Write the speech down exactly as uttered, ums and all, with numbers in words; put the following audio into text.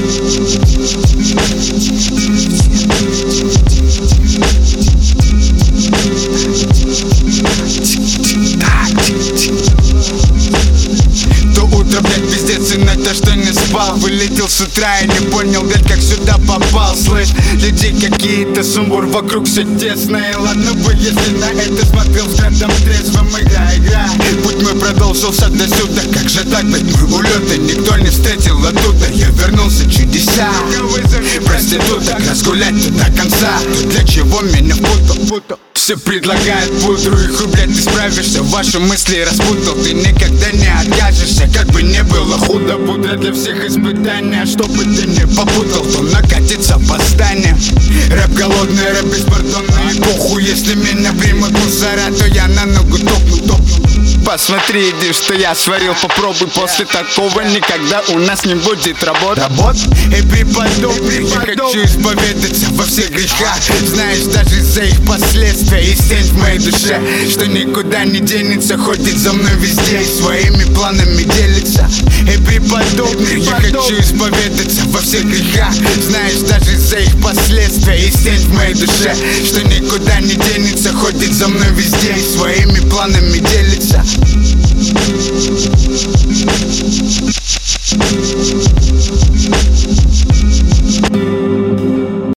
То, что не спал, вылетел с утра и не понял, блядь, как сюда попал. Слышь, людей какие-то, сумбур вокруг, все тесно. И ладно бы, если на это смотрел взглядом трезвым. Игра, игра, путь мой продолжился до сюда. Как же так, блядь, мой улет, и никто не встретил оттуда. Я вернулся, чудеса, проституток, разгулять до конца. Ты для чего меня впутал? Все предлагают пудру, и хуй, блядь, ты справишься. Ваши мысли распутал, ты никогда не откажешься. Как бы не было худо, пудра для всех испытания. Чтобы ты не попутал, то накатится восстание. Рэп голодный, рэп беспардонный. И похуй, если меня примут мусора, то я на ногу топну, топну. Посмотри, иди, что я сварил, попробуй. После такого никогда у нас не будет работ. Работ? И преподобный, я хочу исповедаться во всех грехах. Знаешь, даже из-за их последствий есть тень в моей душе, что никуда не денется, ходит за мной везде и своими планами делится. И преподобный, я хочу исповедаться во всех грехах. Знаешь, даже из-за их последствий есть тень в моей душе, что никуда не денется, ходит за мной везде и своими планами делится.